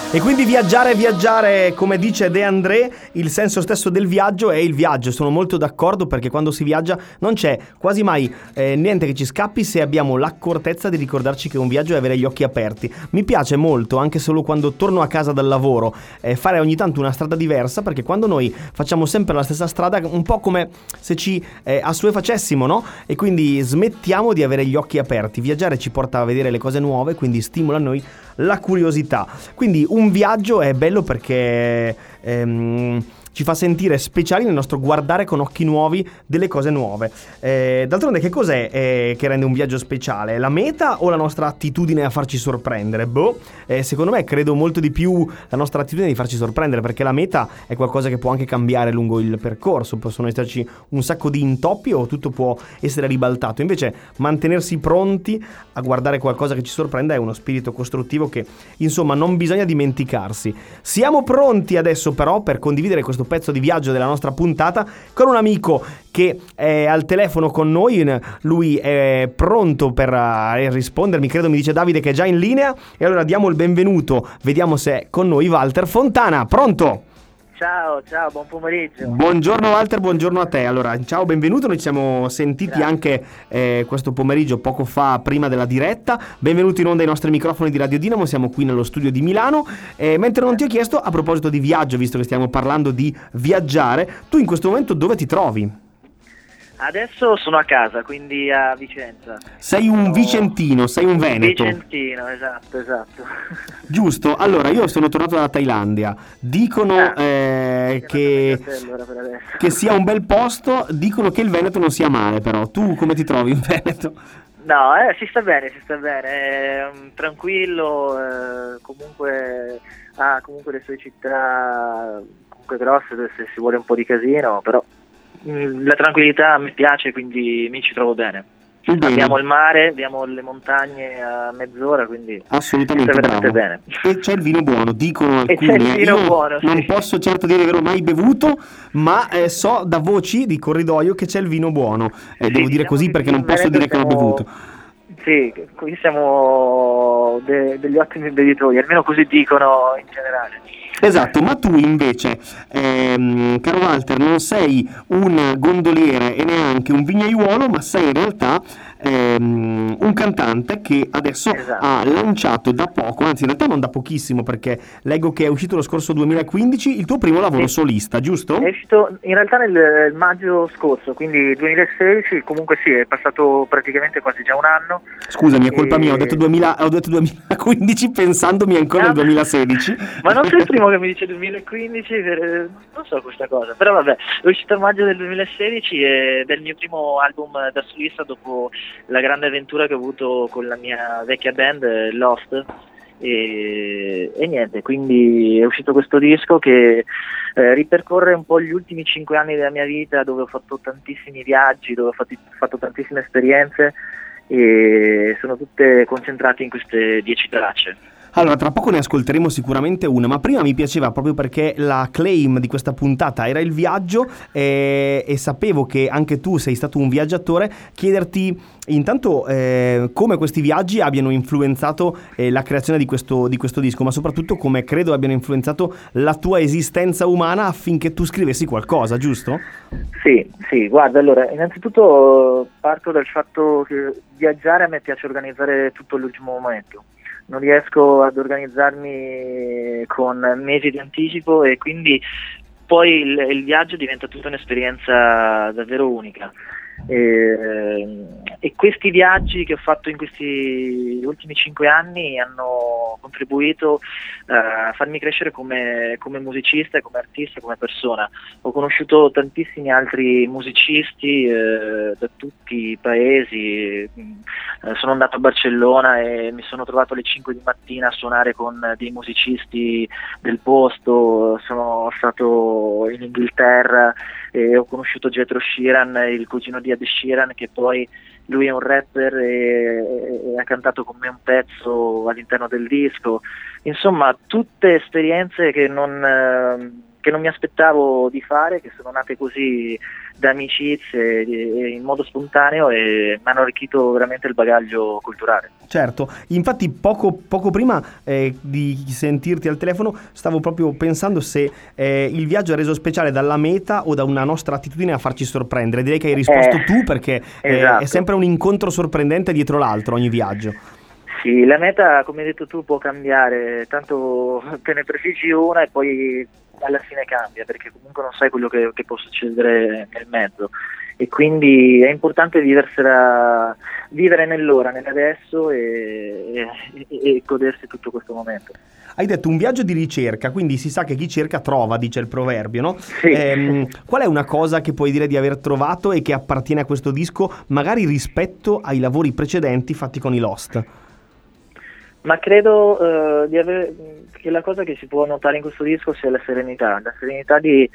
E quindi viaggiare, come dice De André, il senso stesso del viaggio è il viaggio. Sono molto d'accordo, perché quando si viaggia non c'è quasi mai niente che ci scappi se abbiamo l'accortezza di ricordarci che un viaggio è avere gli occhi aperti. Mi piace molto, anche solo quando torno a casa dal lavoro, fare ogni tanto una strada diversa, perché quando noi facciamo sempre la stessa strada, un po' come se ci assuefacessimo, no? E quindi smettiamo di avere gli occhi aperti. Viaggiare ci porta a vedere le cose nuove, quindi stimola a noi la curiosità. Quindi un viaggio è bello perché ci fa sentire speciali nel nostro guardare con occhi nuovi delle cose nuove. D'altronde, che cos'è che rende un viaggio speciale? La meta o la nostra attitudine a farci sorprendere? Secondo me credo molto di più la nostra attitudine di farci sorprendere, perché la meta è qualcosa che può anche cambiare lungo il percorso. Possono esserci un sacco di intoppi o tutto può essere ribaltato. Invece mantenersi pronti a guardare qualcosa che ci sorprenda è uno spirito costruttivo che, insomma, non bisogna dimenticarsi. Siamo pronti adesso però per condividere questo pezzo di viaggio della nostra puntata con un amico che è al telefono con noi. Lui è pronto per rispondermi, credo mi dice Davide che è già in linea, e allora diamo il benvenuto, vediamo se è con noi Walter Fontana. Pronto? Ciao, buon pomeriggio. Buongiorno Walter, buongiorno a te. Allora, ciao, benvenuto. Noi ci siamo sentiti anche questo pomeriggio, poco fa, prima della diretta. Benvenuti in onda ai nostri microfoni di Radio Dinamo. Siamo qui nello studio di Milano. Mentre non ti ho chiesto, a proposito di viaggio, visto che stiamo parlando di viaggiare, tu in questo momento dove ti trovi? Adesso sono a casa, quindi a Vicenza. Sei un vicentino, sei un veneto. Vicentino, esatto. Giusto. Allora, io sono tornato dalla Thailandia. Dicono che sia un bel posto. Dicono che il Veneto non sia male, però. Tu come ti trovi in Veneto? No, si sta bene. Tranquillo, comunque ha comunque le sue città comunque grosse, dove si vuole un po' di casino, però la tranquillità mi piace, quindi mi ci trovo bene. Abbiamo il mare, abbiamo le montagne a mezz'ora, quindi assolutamente veramente bene. E c'è il vino buono, dicono alcuni. E c'è il vino buono, non posso certo dire di averlo mai bevuto, ma so da voci di corridoio che c'è il vino buono. Devo dire così perché non posso dire che l'ho bevuto. Sì, qui siamo degli ottimi bevitori, almeno così dicono in generale. Esatto, ma tu invece, caro Walter, non sei un gondoliere e neanche un vignaiuolo, ma sei in realtà un cantante che adesso ha lanciato da poco, anzi in realtà non da pochissimo, perché leggo che è uscito lo scorso 2015 il tuo primo lavoro solista, giusto? È uscito in realtà nel maggio scorso, quindi 2016, comunque sì, è passato praticamente quasi già un anno. Scusami, è colpa mia, ho detto 2015 pensandomi ancora al 2016. Ma non sei il primo che mi dice 2015, non so questa cosa, però vabbè, è uscito a maggio del 2016 ed è il mio primo album da solista dopo la grande avventura che ho avuto con la mia vecchia band Lost e niente, quindi è uscito questo disco che ripercorre un po' gli ultimi 5 anni della mia vita, dove ho fatto tantissimi viaggi, dove ho fatto tantissime esperienze, e sono tutte concentrate in queste 10 tracce. Allora, tra poco ne ascolteremo sicuramente una, ma prima mi piaceva, proprio perché la claim di questa puntata era il viaggio e sapevo che anche tu sei stato un viaggiatore, chiederti intanto come questi viaggi abbiano influenzato la creazione di questo disco, ma soprattutto come credo abbiano influenzato la tua esistenza umana affinché tu scrivessi qualcosa, giusto? Sì, guarda, allora, innanzitutto parto dal fatto che viaggiare a me piace organizzare tutto all'ultimo momento. Non riesco ad organizzarmi con mesi di anticipo, e quindi poi il viaggio diventa tutta un'esperienza davvero unica. E questi viaggi che ho fatto in questi ultimi 5 anni hanno contribuito a farmi crescere come musicista, come artista, come persona. Ho conosciuto tantissimi altri musicisti da tutti i paesi. Sono andato a Barcellona e mi sono trovato alle 5 di mattina a suonare con dei musicisti del posto. Sono stato in Inghilterra e ho conosciuto Jethro Sheeran, il cugino di Ed Sheeran, che poi lui è un rapper e ha cantato con me un pezzo all'interno del disco. Insomma, tutte esperienze che non che non mi aspettavo di fare, che sono nate così da amicizie in modo spontaneo e mi hanno arricchito veramente il bagaglio culturale. Certo, infatti poco prima di sentirti al telefono stavo proprio pensando se il viaggio è reso speciale dalla meta o da una nostra attitudine a farci sorprendere. Direi che hai risposto tu, perché esatto. è sempre un incontro sorprendente dietro l'altro ogni viaggio. Sì, la meta, come hai detto tu, può cambiare, tanto te ne prefiggi una e poi alla fine cambia, perché comunque non sai quello che può succedere nel mezzo, e quindi è importante vivere nell'ora, nell'adesso e godersi tutto questo momento. Hai detto un viaggio di ricerca, quindi si sa che chi cerca trova, dice il proverbio, no? Sì. Qual è una cosa che puoi dire di aver trovato e che appartiene a questo disco, magari rispetto ai lavori precedenti fatti con i Lost? Ma credo che la cosa che si può notare in questo disco sia la serenità di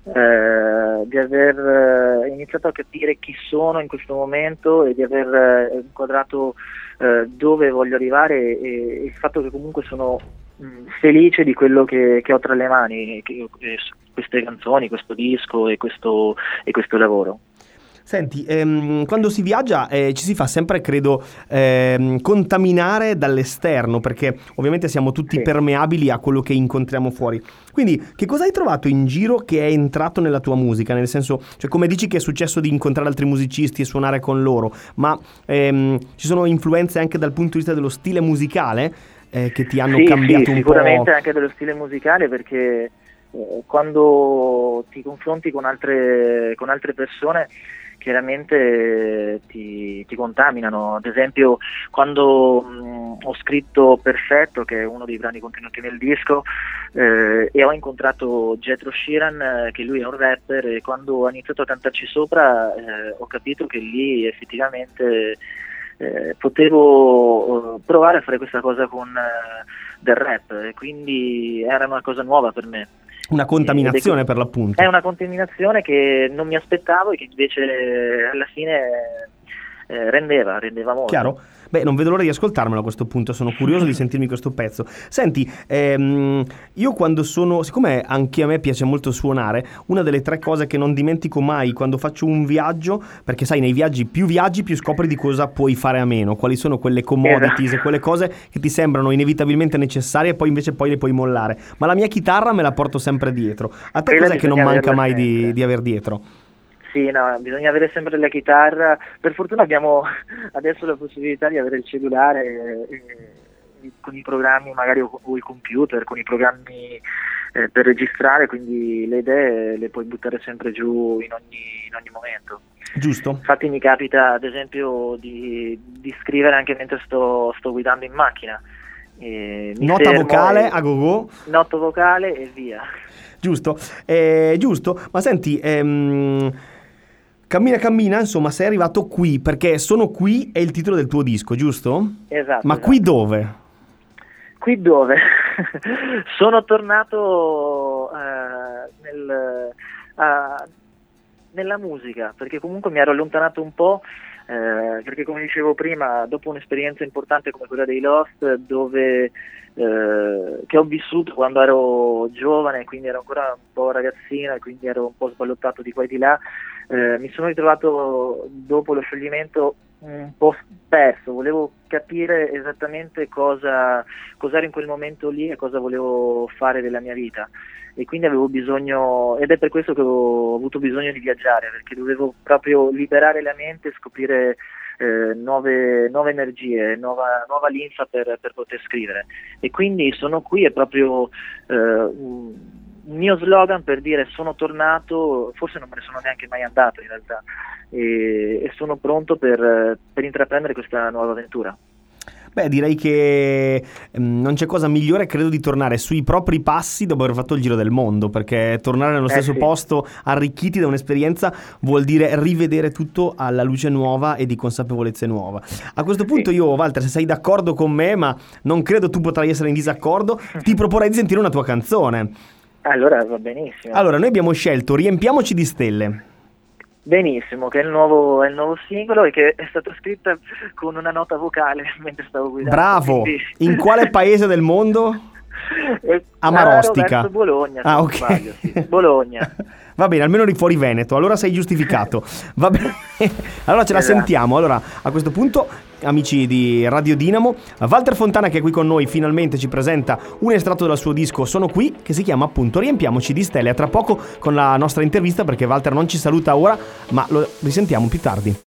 aver iniziato a capire chi sono in questo momento e di aver inquadrato dove voglio arrivare, e il fatto che comunque sono felice di quello che ho tra le mani, queste canzoni, questo disco e questo lavoro. Senti, quando si viaggia ci si fa sempre, credo, contaminare dall'esterno, perché ovviamente siamo tutti permeabili a quello che incontriamo fuori. Quindi, che cosa hai trovato in giro che è entrato nella tua musica? Nel senso, cioè, come dici che è successo di incontrare altri musicisti e suonare con loro, ma ci sono influenze anche dal punto di vista dello stile musicale che ti hanno cambiato un po'? Sicuramente anche dello stile musicale, perché quando ti confronti con altre persone, chiaramente ti contaminano. Ad esempio, quando ho scritto Perfetto, che è uno dei brani contenuti nel disco, e ho incontrato Jethro Sheeran, che lui è un rapper, e quando ho iniziato a cantarci sopra ho capito che lì effettivamente potevo provare a fare questa cosa con del rap, e quindi era una cosa nuova per me. Una contaminazione, per l'appunto. È una contaminazione che non mi aspettavo e che invece alla fine rendeva molto. Chiaro? Beh, non vedo l'ora di ascoltarmelo a questo punto, sono curioso di sentirmi questo pezzo. Senti, io quando siccome anche a me piace molto suonare, una delle 3 cose che non dimentico mai quando faccio un viaggio, perché sai, nei viaggi più scopri di cosa puoi fare a meno, quali sono quelle commodities e quelle cose che ti sembrano inevitabilmente necessarie e poi invece le puoi mollare. Ma la mia chitarra me la porto sempre dietro. A te cos'è che non manca mai di aver dietro? Sì, no, bisogna avere sempre la chitarra. Per fortuna abbiamo adesso la possibilità di avere il cellulare con i programmi, magari o il computer, con i programmi per registrare, quindi le idee le puoi buttare sempre giù in ogni momento. Giusto. Infatti mi capita, ad esempio, di scrivere anche mentre sto guidando in macchina. Nota vocale a go-go. Nota vocale e via. Giusto, giusto. Ma senti, Cammina, insomma, sei arrivato qui, perché Sono qui è il titolo del tuo disco, giusto? Esatto. Ma qui dove? Qui dove? Sono tornato nella musica, perché comunque mi ero allontanato un po', perché come dicevo prima, dopo un'esperienza importante come quella dei Lost, che ho vissuto quando ero giovane, quindi ero ancora un po' ragazzino e quindi ero un po' sballottato di qua e di là, mi sono ritrovato dopo lo scioglimento un po' perso. Volevo capire esattamente cosa ero in quel momento lì e cosa volevo fare della mia vita, e quindi avevo bisogno, ed è per questo che ho avuto bisogno di viaggiare, perché dovevo proprio liberare la mente e scoprire nuove energie, nuova linfa per poter scrivere. E quindi Sono qui è proprio un mio slogan per dire sono tornato, forse non me ne sono neanche mai andato in realtà, e sono pronto per intraprendere questa nuova avventura. Beh, direi che non c'è cosa migliore, credo, di tornare sui propri passi dopo aver fatto il giro del mondo, perché tornare nello stesso posto arricchiti da un'esperienza vuol dire rivedere tutto alla luce nuova e di consapevolezze nuova. A questo punto io, Walter, se sei d'accordo con me, ma non credo tu potrai essere in disaccordo, ti proporrei di sentire una tua canzone. Allora va benissimo. Allora, noi abbiamo scelto Riempiamoci di stelle. Benissimo, che è il nuovo singolo e che è stata scritta con una nota vocale mentre stavo guidando. Bravo! Quindi... In quale paese del mondo? A Marostica. Verso Bologna, se Ah, non ok. sbaglio, sì. Bologna. Va bene, almeno eri fuori Veneto, allora sei giustificato. Va bene. Allora ce la Esatto. sentiamo. Allora, a questo punto, amici di Radio Dinamo, Walter Fontana, che è qui con noi, finalmente ci presenta un estratto dal suo disco Sono qui, che si chiama appunto Riempiamoci di stelle. A tra poco con la nostra intervista, perché Walter non ci saluta ora, ma lo risentiamo più tardi.